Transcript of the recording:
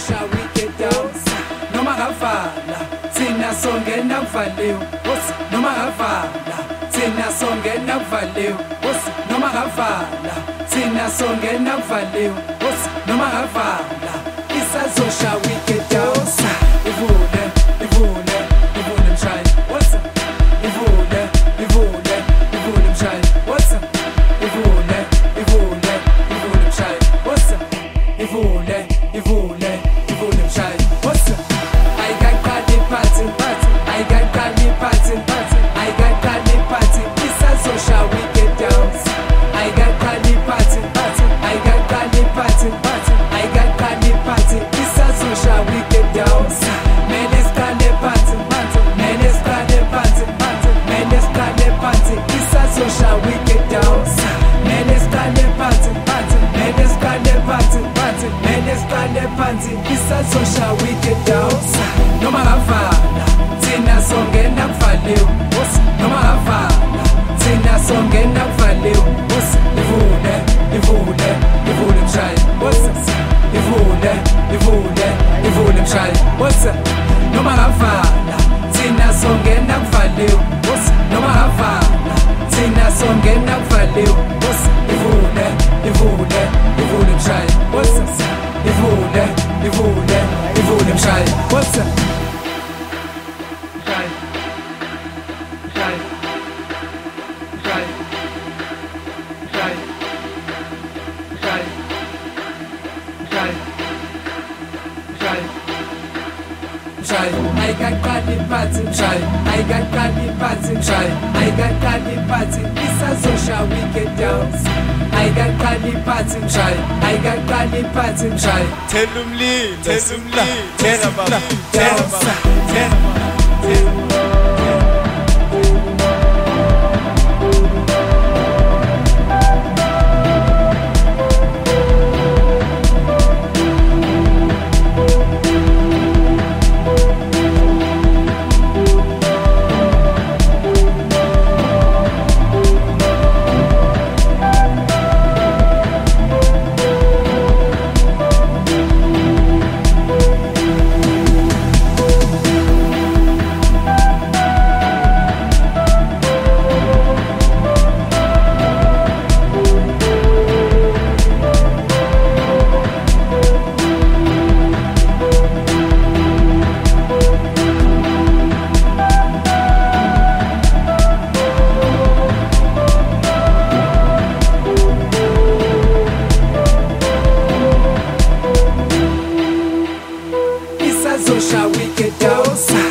isazosha wicked house noma ngavala thina songena kuvaliwe noma ngavala thina songena kuvaliwe noma ngavala thina songena kuvaliwe noma ngavala isazosha wicked house ivule ivule ivule mshayi ivule ivule ivule mshayi ivule ivule ivule mshayi ivule ivule ivule mshayi I got party party I got party party I got party party isazosha wicked dance I got party party I got party party I got party party isazosha wicked dance man is party party man is party party man is party party isazosha wicked dance man is party party man is party party man is party party isazosha wicked dance noma ngavala thina songena kuvaliwe noma ngavala thina songena kuvaliwe ivule ivule ivule mshayi ivule ivule ivule mshayi noma ngavala thina songena kuvaliwe noma ngavala thina songena kuvaliwe ivule ivule ivule mshayi ivule ivule ivule mshayi I got party party I got party party I got party party isazosha wicked dance I got party party I got party party Tell them lean, tell them lean, tell them isazosha wicked house